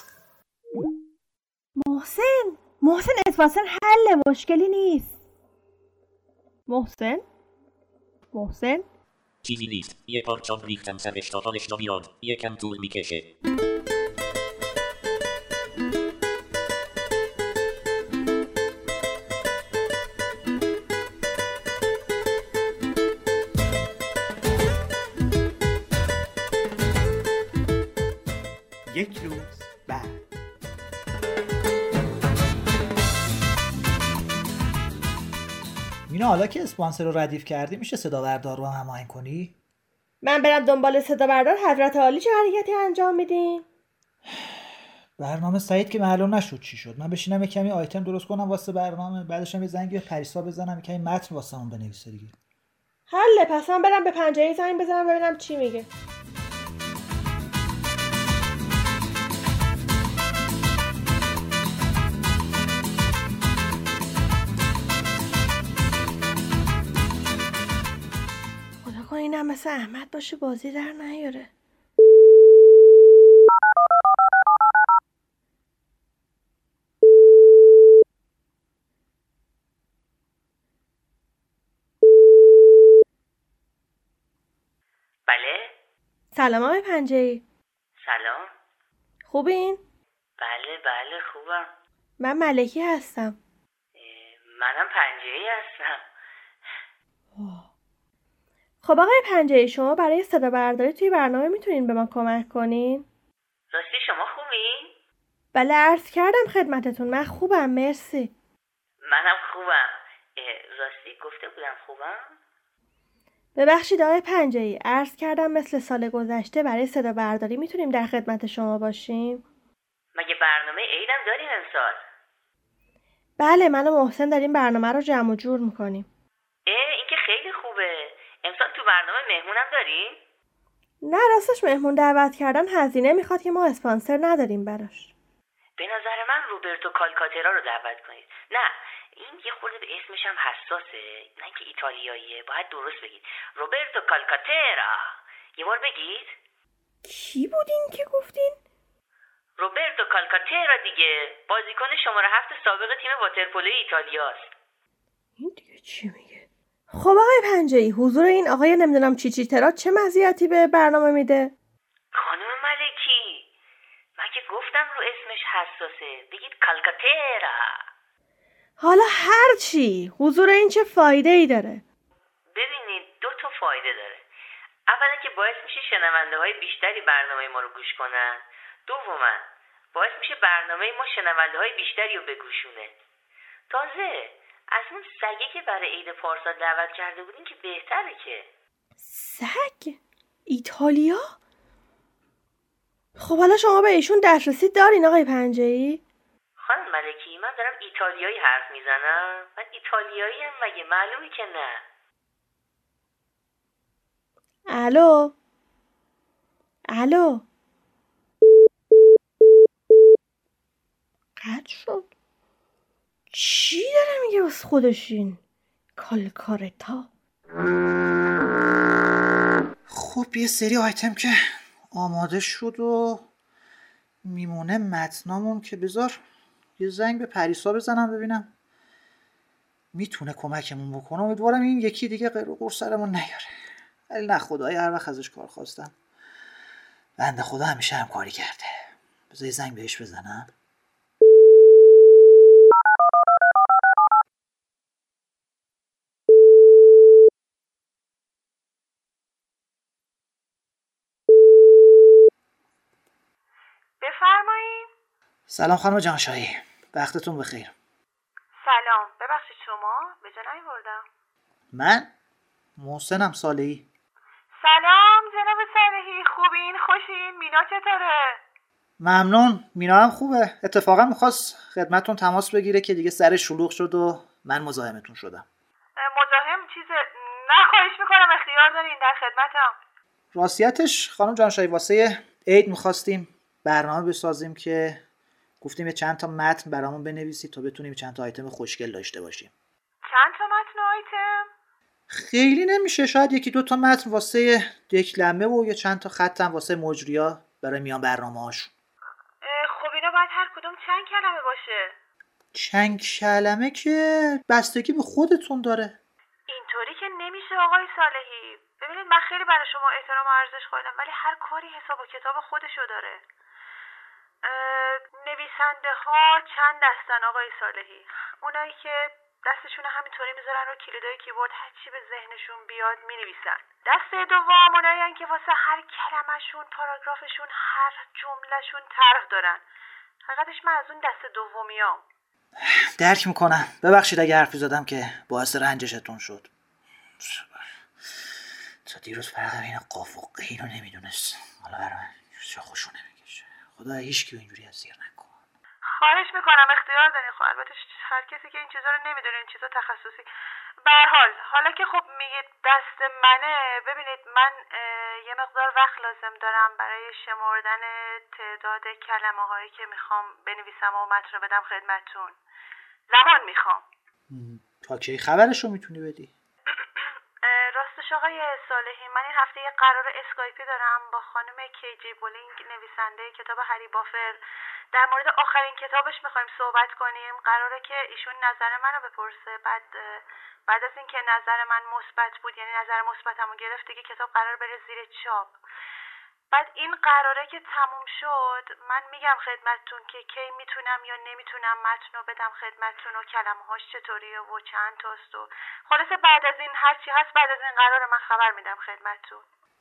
محسن محسن اتفاقا حل مشکلی نیست. محسن محسن چیزی نیست. یه پارچام ریختم سرش تا حالش نمیاد. یکم طول میکشه. یک روز بعد. مینا حالا که اسپانسر رو ردیف کردی میشه صدا بردار رو هم هماهنگ کنی؟ من برم دنبال صدا بردار؟ حضرت عالی چه حرکتی انجام میدین؟ برنامه سعید که معلوم نشد چی شد. من بشینم یه کمی آیتم درست کنم واسه برنامه، بعدش هم یه زنگ به پریسا بزنم یه کمی متن واسمون بنویسه دیگه. حله، پس من برم به پنجره زنگ بزنم ببینم چی میگه. خدا کنه اینم مثل احمد باشه بازی در نیاره. بله؟ سلام آقای پنجه‌ای. سلام؟ خوبین؟ بله بله خوبم. من ملکی هستم. منم پنجه‌ای هستم. خب آقای پنجه‌ای، شما برای صدا برداری توی برنامه میتونین به ما کمک کنین؟ راستی شما خوبین؟ بله عرض کردم خدمتتون من خوبم مرسی. منم خوبم. راستی گفته بودم خوبم؟ ببخشید آقای پنجه‌ای، عرض کردم مثل سال گذشته برای صدا برداری میتونیم در خدمت شما باشیم؟ مگه برنامه عیدم دارین امسال؟ بله، من و محسن داریم برنامه رو جمع و جور میکنیم. اه این که خیلی خوبه. امسال تو برنامه مهمونم دارین؟ نه راستش مهمون دعوت کردن هزینه میخواد که ما اسپانسر نداریم براش. به نظر من روبرتو کالکاترا رو دعوت کنید. نه این یه خورده به اسمش هم حساسه، نه که ایتالیاییه، باید درست بگید. روبرتو کالکاترا. یه بار بگید. کی بودین که گفتین؟ روبرتو کالکاترا دیگه، بازیکن شماره هفت سابق تیم واترپولو ایتالیاست. این دیگه چی میگه؟ خب آقای پنجه‌ای، حضور این آقای نمیدونم چی چی ترا چه مزیتی به برنامه میده؟ خانم ملکی من که گفتم رو اسمش حساسه، بگید کالکاترا. حالا هر چی، حضور این چه فایده ای داره؟ ببینید دو تا فایده داره. اولا که باعث میشه شنونده های بیشتری برنامه ما رو گوش کنن. دوما باعث میشه برنامه ما شنونده های بیشتری رو بگوشونه. تازه از اون سگه که برای عید پارسال دعوت کرده بودین که بهتره که. سگ؟ ایتالیا؟ خب حالا شما به ایشون دسترسی دارین آقای پنجه‌ای؟ خانم ملکی من دارم ایتالیایی حرف میزنم. من ایتالیایی هم مگه معلومی که نه. الو الو قطع شد. چی داره میگه واسه خودشین؟ کالکارتا خب یه سری آیتم که آماده شد و میمونه متنامون که بذار یه زنگ به پریسا بزنم ببینم میتونه کمکمون بکنه. امیدوارم این یکی دیگه غیر و قرص سرمون نیاره. ولی نه خدایی هر وقت ازش کار خواستم بنده خدا همیشه همکاری کرده. بذار یه زنگ بهش بزنم. بفرمایید. سلام خانم جانشاهی، وقتتون بخیر. سلام، ببخشید شما به جا نیاوردم. من محسنم صالحی. سلام جناب صالحی، خوبین؟ خوشین؟ مینا چطوره؟ ممنون، مینا هم خوبه. اتفاقا میخواست خدمتون تماس بگیره که دیگه سر شلوغ شد و من مزاحمتون شدم. مزاحم چیز نه، خواهش میکنم، اختیار دارین، در خدمتم. راستیتش خانم جانشاهی واسه عید میخواستیم برنامه بسازیم که گفتیم یه چند تا متن برامون بنویسید تا بتونیم چند تا آیتم خوشگل داشته باشیم. چند تا متن آیتم؟ خیلی نمیشه، شاید یکی دو تا متن واسه دکلمه و یه چند تا خط هم واسه مجریا برای میان برنامه‌هاشون. خب اینا باید هر کدوم چند کلمه باشه؟ چند کلمه که بستگی به خودتون داره. اینطوری که نمیشه آقای صالحی. ببینید من خیلی برای شما احترام و ارزش قائلم، ولی هر کاری حساب و کتاب خودشو داره. نویسنده ها چند دستن آقای صالحی. اونایی که دستشون همینطوری میذارن رو کلیدای کیبورد هر چی به ذهنشون بیاد مینویسن. دست دوم اونایی که واسه هر کلمه‌شون، پاراگرافشون، هر جملهشون طرح دارن. حقیقتش من از اون دست دومیام. درک میکنم، ببخشید اگه حرفی زدم که باعث رنجشتون شد. تا دیروز فقط این قاف و قین رو نمیدونست، حالا برای چه خوشو نمیکشه. خدا هیچکی اینجوری از زیر نکن. خواهش میکنم، اختیار دارین. خب البته هر کسی که این چیزا رو نمیدونه، این چیزا تخصصی. به هر حال حالا که خب میگید دست منه، ببینید من یه مقدار وقت لازم دارم برای شمردن تعداد کلمه هایی که میخوام بنویسم و متن بدم خدمتتون. زمان میخوام. تا کی خبرشو میتونی بدی؟ راستش آقای صالحی، من این هفته یه قرار اسکایپی دارم با خانم کیجی بولینگ، نویسنده کتاب هری بافر. در مورد آخرین کتابش میخوایم صحبت کنیم. قراره که ایشون نظر منو بپرسه. بعد بعد از اینکه نظر من مثبت بود، یعنی نظر مثبتمو گرفت، دیگه کتاب قرار بره زیر چاپ. بعد این قراره که تموم شد، من میگم خدمتتون که کی میتونم یا نمیتونم متنو بدم خدمتتون و کلمه‌هاش چطوریه و چند تاست و خلاصه بعد از این هر چی هست بعد از این قرار من خبر میدم خدمتتون.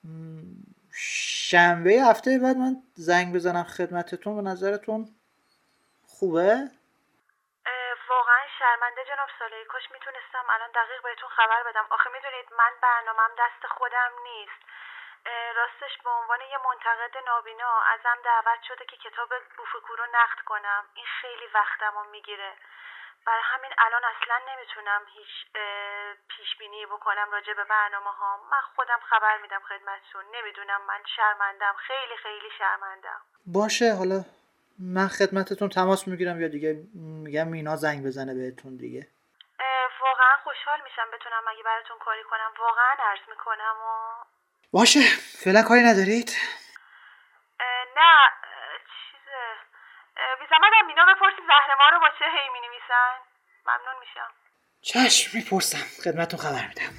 شنبه هفته بعد من زنگ بزنم خدمتتون، به نظرتون خوبه؟ واقعا شرمنده جناب صالحی، کاش میتونستم الان دقیق بهتون خبر بدم. آخه میدونید من برنامه‌ام دست خودم نیست. راستش به عنوان یه منتقد نابینا ازم دعوت شده که کتاب بوفکو رو نقد کنم. این خیلی وقتمو میگیره، برای همین الان اصلا نمیتونم هیچ پیش بینی بکنم راجع به برنامه ها. من خودم خبر میدم خدمتتون. نمیدونم، من شرمندم، خیلی خیلی شرمندم. باشه، حالا من خدمتتون تماس میگیرم یا دیگه میگم مینا زنگ بزنه بهتون دیگه. واقعا خوشحال میشم بتونم اگه براتون کاری کنم، واقعا عرض میکنم. و باشه، فعلا کاری ندارید؟ نه چیزه بی زحمت هم مینا بپرسید زهرمار رو با چه هی می نویسن. ممنون میشم. چشم، میپرسم، خدمتتون خبر میدم.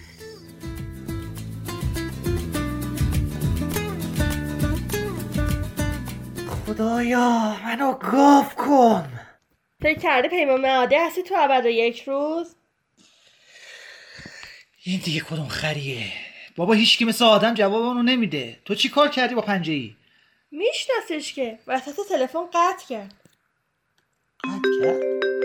خدایا منو گاو کن. فکر کردی پیمان معادی هستی تو ابد و یک روز؟ این دیگه کدوم خریه بابا؟ هیچکی مثل آدم جواب اونو نمیده. تو چی کار کردی با پنجه ای؟ میشناسش که وسط تلفن قطع کرد. قطع کرد؟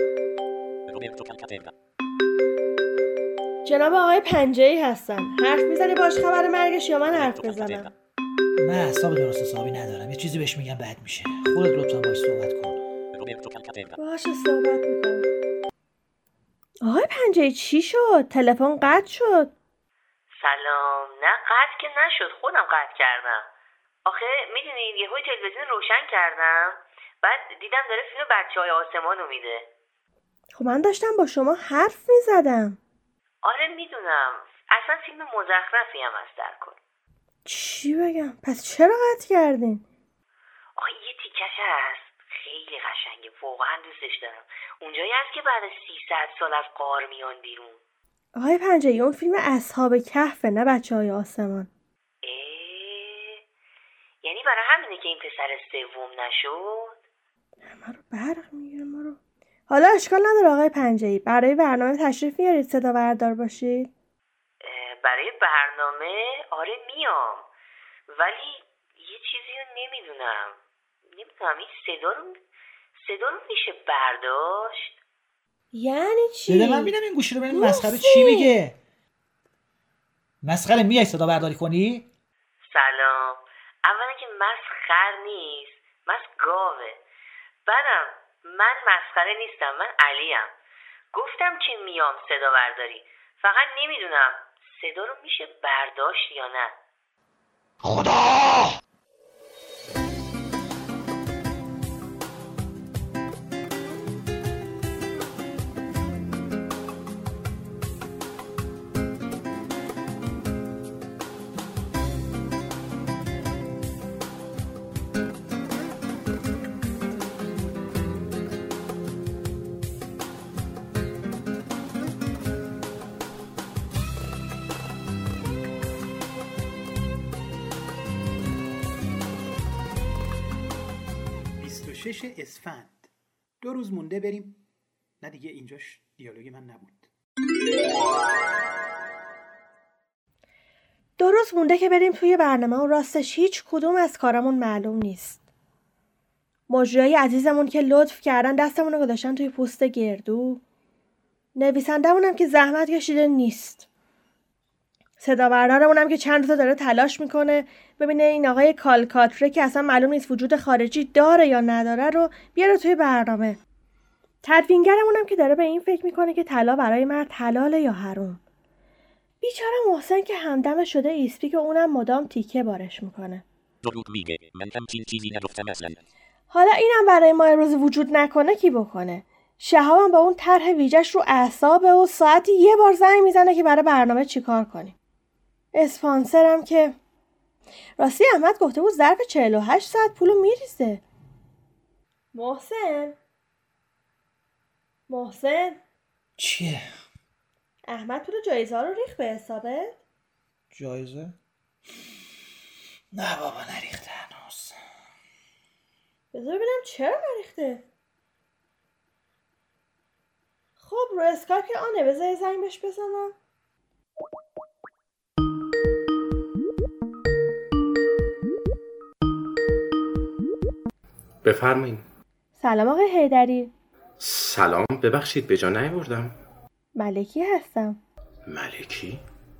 جناب آقای پنجه ای هستن. حرف میزنی باش خبر مرگش یا من حرف بزنم؟ من حساب درست حسابی ندارم، یه چیزی بهش میگم بد میشه. خودت لطفا باش صحبت کن. باشه صحبت میکنم. آقای پنجه ای چی شد؟ تلفن قطع شد. سلام. نه قطع که نشد، خودم قطع کردم. آخه میدونید یهو تلویزیون روشن کردم، بعد دیدم داره فیلم بچه‌های آسمانو میده. خب من داشتم با شما حرف میزدم. آره میدونم، اصلا اصلا فیلم مزخرفی هم هست در کل. چی بگم؟ پس چرا قطع کردین؟ آخه یه تیکش هست خیلی قشنگه، واقعا دوستش دارم. اونجایی هست که بعد از سیصد سال از غار میان بیرون. آقای پنجه‌ای اون فیلم اصحاب کهفه، نه بچه‌های آسمان. اه... یعنی برای همینه که این پسر سوم نشد؟ ما رو برق میگیره ما رو. حالا اشکال نداره آقای پنجه‌ای، برای برنامه تشریف میارید صدا بردار باشید؟ برای برنامه آره میام، ولی یه چیزی رو نمیدونم نمیدونم این صدا رو صدا رو میشه برداشت؟ یعنی چی؟ بده من ببینم این گوشی رو، ببینم مسخره چی میگه. مسخره میای صدا برداری کنی؟ سلام. اولا که مسخر نیست، مس گاوه. بعدم من مسخره نیستم، من علیم. گفتم که میام صدا برداری، فقط نمیدونم صدا رو میشه برداشت یا نه. خدا! شش اسفند. دو روز مونده بریم. نه دیگه اینجاش دیالوگ من نبود. دو روز مونده که بریم توی برنامه و راستش هیچ کدوم از کارمون معلوم نیست. مجریای عزیزمون که لطف کردن دستمون رو گذاشتن توی پوست گردو. نویسندمون هم که زحمت کشیده نیست. صدا بردارمون هم که چند تا داره تلاش میکنه ببینه این آقای کالکاتره که اصلا معلوم نیست وجود خارجی داره یا نداره رو بیاره توی برنامه. تدوینگرمون هم که داره به این فکر میکنه که طلا برای مرد حلاله یا حرام. بیچاره محسن که همدم شده ایسپی که اونم مدام تیکه بارش میکنه. دروغ میگه، من همچین چیزی نگفتم اصلا. حالا اینم برای ما روز وجود نکنه کی بکنه؟ شهابم با اون طرح ویژش رو اعصابه و ساعتی یه بار زنگ میزنه که برای برنامه چیکار کنیم. اسپانسرم که راستی احمد گفته بود ظرف چهل و هشت ساعت پولو میریزه. محسن محسن چیه؟ احمد پول جایزه ها رو ریخت به حسابت؟ جایزه؟ نه بابا نریخته هنوز. بذار ببینم چرا نریخته. خب رو اسکایپ که آنه، بذار زنگ بهش بزنم. بفرمایید. سلام آقای حیدری. سلام، ببخشید به جا نیاوردم. ملکی هستم. ملکی؟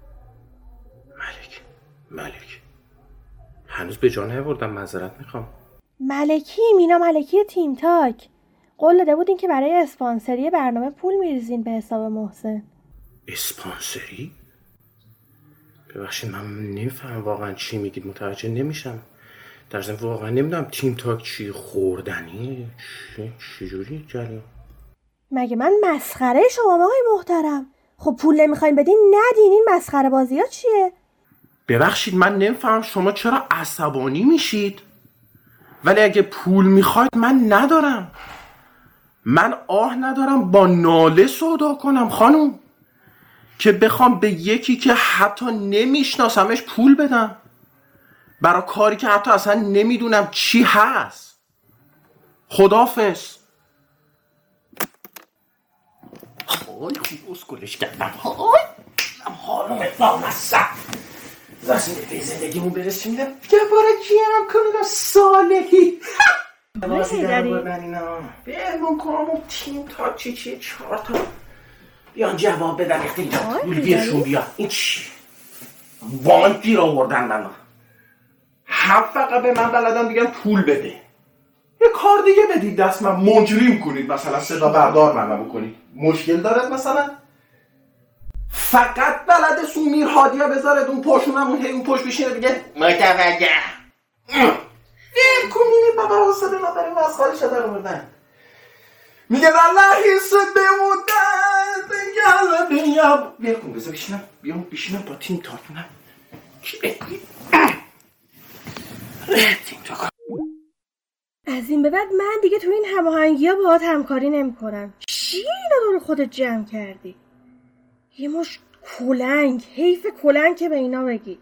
ملک ملک هنوز به جا نیاوردم، معذرت میخوام. ملکی، مینا ملکی تیم تاک. قول داده بودین که برای اسپانسری برنامه پول میریزین به حساب محسن. اسپانسری؟ ببخشید من نمیفهم واقعا چی میگید، متوجه نمیشم. در ضمن واقعا نمیدونم تیم تاک چی، خوردنیه چی چجوری جریان؟ مگه من مسخره شما آقای محترم؟ خب پول نمیخواین بدین ندین، این مسخره بازی ها چیه؟ ببخشید من نمیفهم شما چرا عصبانی میشید؟ ولی اگه پول میخواید من ندارم. من آه ندارم با ناله سودا کنم خانم، که بخوام به یکی که حتی نمیشناسمش پول بدم برای کاری که حتی اصلا نمیدونم چی هست. خداحافظ. های خوب اسکلش کردم. های حالم اتفاق نستم واسه به زندگیمون برسیم. میدم دوباره جمع کنیم صالحی واسه در بردن اینا بهمون کامون تیم تا چی چی چهار تا بیان جواب بدن. اختی بیرشون بیا. این چی؟ وان گیر آوردن من. هم فقط به من بلدن بگن پول بده. یه کار دیگه بدید دست من مجرم کنید، مثلا صدا بردار من بکنید. مشکل دارد مثلا؟ فقط بلد سومیر هادیه بذارد اون پاشونمون هی اون پشت بشینه بگه متوجه ویم کنید بابا رو صدا نداریم مسخره شده رو بردن. میگه الله حس بمودن بگل بیا بیا کن بذار بشینم بیا بشینم با تیم تاکنم تیم تاکن. از این به بعد من دیگه تو این هماهنگی ها باهات همکاری نمی کنم. چی اینا رو خودت جمع کردی؟ یه مش کلنگ، حیف کلنگ که به اینا بگی.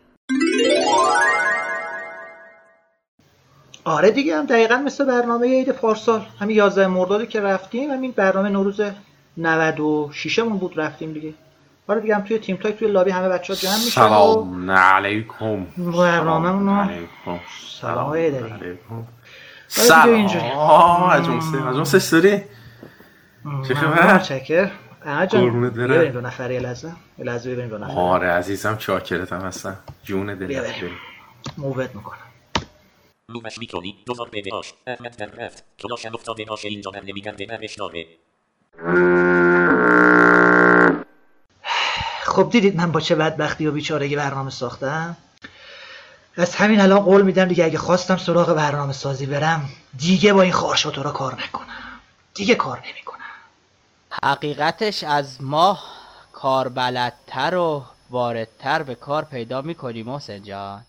آره دیگه، هم دقیقا مثل برنامه عید پارسال، همین یازده مردادی که رفتیم، همین برنامه نوروز نود و شش مون بود رفتیم دیگه. آره دیگه، هم توی تیم تاک توی لابی همه بچه‌ها جمع میشن. سلام علیکم. برنامه‌مون علیکم. سلام علیکم. سلام اجونسه اجونسه سری چه خبر؟ چکر احمد جان، بریم دو نفره یه لحظه یه لحظه بریم دو نفره. آره عزیزم چاکرتم هستم جون دلت. بریم مووت میکنم. مووش میکنی دوزار بده آش احمد در رفت کلاشم افتاده باشه اینجا من نمیگم به من بشنابه. خب دیدید من با چه بدبختی و بیچارگی برنامه ساختم؟ از همین الان قول میدم دیگه اگه خواستم سراغ برنامه سازی برم دیگه با این خارشاتورا کار نکنم، دیگه کار نمیکنم. حقیقتش از ما کار بلدتر و واردتر به کار پیدا میکنی محسن جان.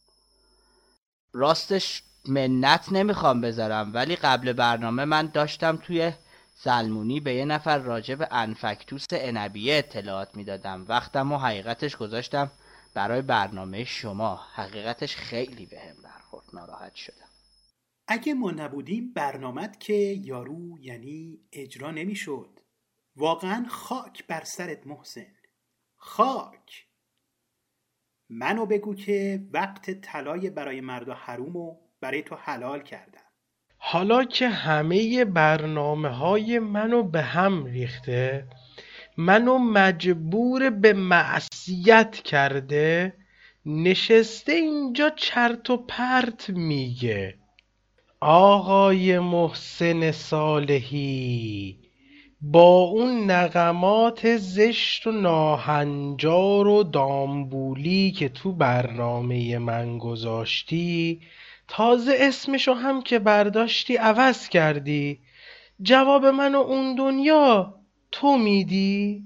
راستش منت نمیخوام بذارم، ولی قبل برنامه من داشتم توی سلمونی به یه نفر راجع به انفکتوس عنبیه اطلاعات میدادم. وقتم و حقیقتش گذاشتم برای برنامه شما. حقیقتش خیلی بهم برخورد، ناراحت شدم. اگه ما نبودیم برنامت که یارو یعنی اجرا نمیشد. واقعا خاک بر سرت محسن، خاک. منو بگو که وقت طلای برای مرد و حرومو برای تو حلال کردم. حالا که همه برنامه های منو به هم ریخته، منو مجبور به معصیت کرده، نشسته اینجا چرت و پرت میگه. آقای محسن صالحی با اون نغمات زشت و ناهنجار و دامبولی که تو برنامه من گذاشتی، تازه اسمشو هم که برداشتی عوض کردی. جواب منو اون دنیا تو میدی؟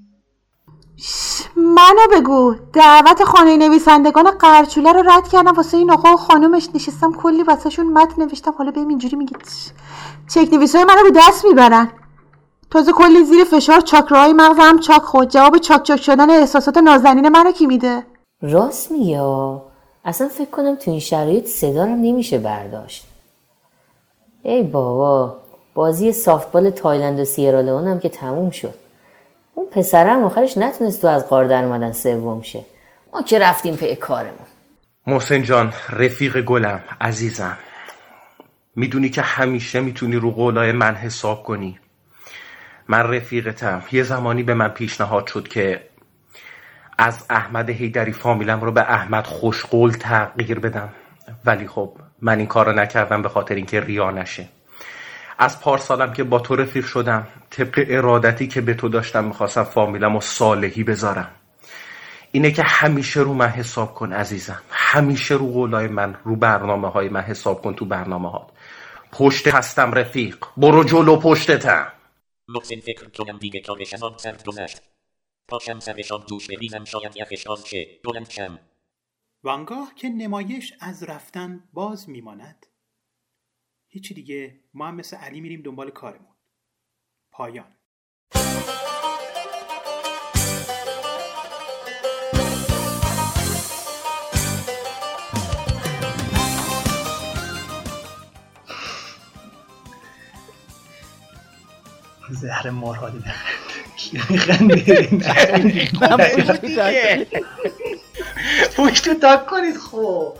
منو بگو. دعوت خانه نویسندگان قرچوله رو رد کردم واسه این آقا و خانومش، نشستم کلی واسه شون متن نوشتم. حالا بهم اینجوری میگه چک نویسای منو به دست میبرن. تازه کلی زیر فشار چاکراهای مغزم چاک خود. جواب چاک چاک شدن احساسات نازنین منو کی میده؟ راست میگه. اصلا فکر کنم تو این شرایط صدا رو نمیشه برداشت. ای بابا، بازی سافتبال تایلند و سیرالئون هم که تموم شد. اون پسرم آخرش نتونست تو از غار در اومدن سوم شه. ما که رفتیم پی کارمون. محسن جان، رفیق گلم، عزیزم، میدونی که همیشه میتونی رو قولای من حساب کنی. من رفیقتم. یه زمانی به من پیشنهاد شد که از احمد حیدری فامیلم رو به احمد خوشقول تغییر بدم، ولی خب من این کار رو نکردم به خاطر اینکه ریا نشه. از پارسالم که با تو رفیق شدم، طبق ارادتی که به تو داشتم میخواستم فامیلم رو صالحی بذارم. اینه که همیشه رو من حساب کن عزیزم، همیشه رو قولای من، رو برنامه های من حساب کن. تو برنامه ها پشت هستم رفیق، برو جلو پشتتم. محسن فکر کنم دیگه کارش از آن سرد گذشت. پاشم سرشان دوش بریزم شاید یخش آن شه بلند شم. وانگاه که نمایش از رفتن باز میماند، هیچی دیگه، ما هم مثل علی میریم دنبال کارمون. پایان. زهر مارهادی نخند کی میخنده؟ پشتو تاک کنید. خب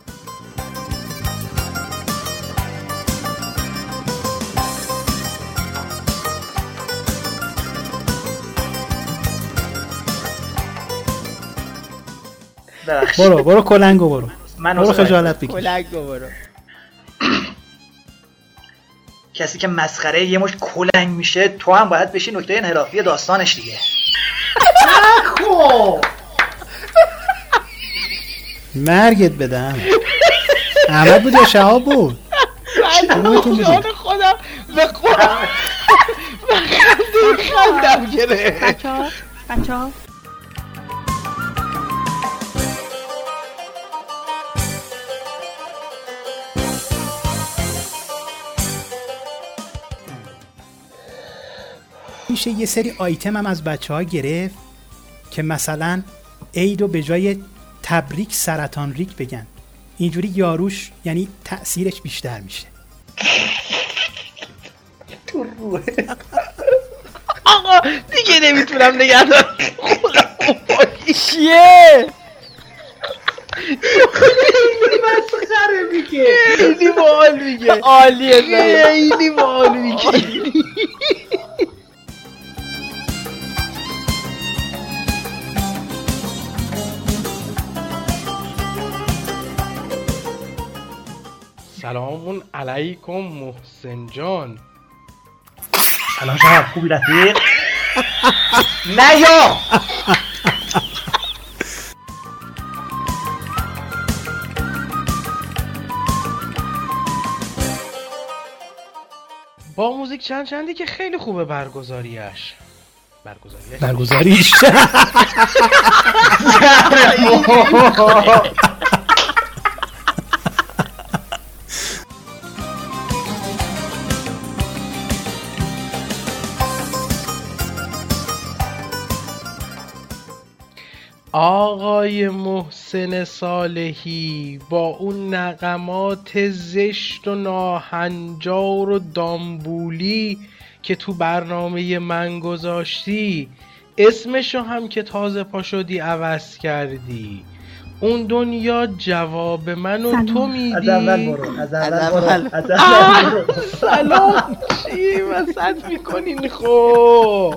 برو برو کلنگو برو من برو خجالت بکش. کلنگو برو. کسی که مسخره یه مش کلنگ میشه تو هم باید بشی نکته انحرافی داستانش دیگه. خب مرگت بدم. احمد بود یا شهاب بود؟ جان خودم به قرآن به خنده خندم گره. بچه ها بچه ها میشه یه سری آیتم هم از بچه ها گرفت که مثلا عید رو به جای تبریک سرطان ریک بگن، اینجوری یاروش یعنی تأثیرش بیشتر میشه. تو روه آقا دیگه نمیتونم نگه دارم. چیه؟ خیلی مسخره میگه، خیلی باحال میگه، عالیه، خیلی باحال میگه. سلام علیکم محسن جان. سلام شهاب، خوبی رفیق؟ نه یا با موزیک چند چندی که خیلی خوبه برگزاریش. برگزاریش برگزاریش آقای محسن صالحی با اون نغمات زشت و ناهنجار و دامبولی که تو برنامه من گذاشتی، اسمشو هم که تازه پا شدی عوض کردی. اون دنیا جواب منو تو میدی. از اول برو از اول برو از اول برو. سلام چی وسط میکنین خب؟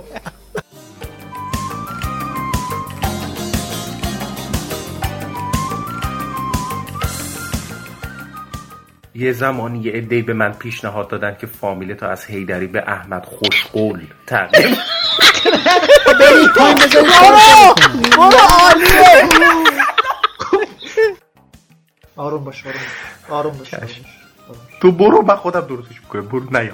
یه زمانی یه عده‌ای به من پیشنهاد دادن که فامیلتو از حیدری به احمد خوشقول تغییر برید تایم بزنید. برو عالیه. آروم باش آروم آروم باش. تو برو، من خودم درستش میکنم. برو نیا.